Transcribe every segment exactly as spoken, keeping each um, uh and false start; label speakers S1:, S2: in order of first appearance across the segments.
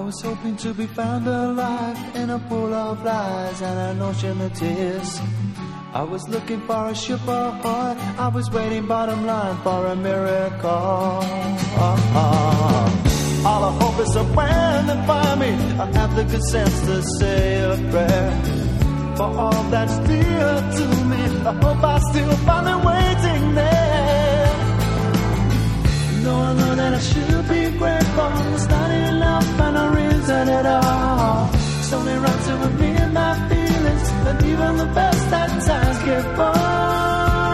S1: was hoping to be found alive in a pool of lies and an ocean of tears. I was looking for a ship ahoy, I was waiting bottom line for a miracle. All I hope is that when they find me, I'll have the good sense to say a prayer for all that's dear to me. I hope I still find them waiting there. No, I know that I should be grateful. It's not enough and no reason at all. It's only right to admit my feelings, and even the best at times get bored.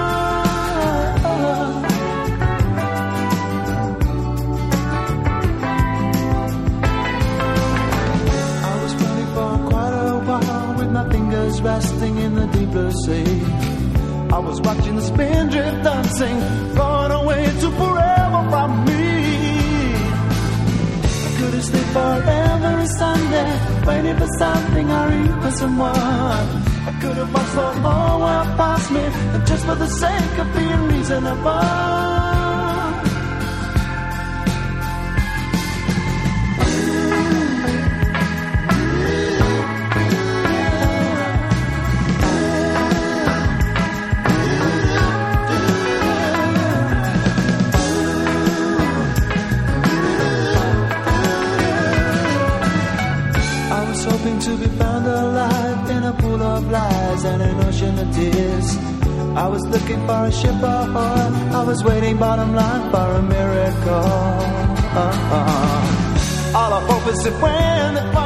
S1: I was running for quite a while with my fingers resting in the deep blue sea. I was watching the spindrift dancing, far away to forever from me. I couldn't stay forever and Sunday, waiting for something or even someone. I could have watched the whole world pass me, and just for the sake of being reasonable. Hoping to be found alive in a pool of lies and an ocean of tears. I was looking for a ship ahoy, I was waiting bottom line for a miracle. Uh-uh. All I hope is that when the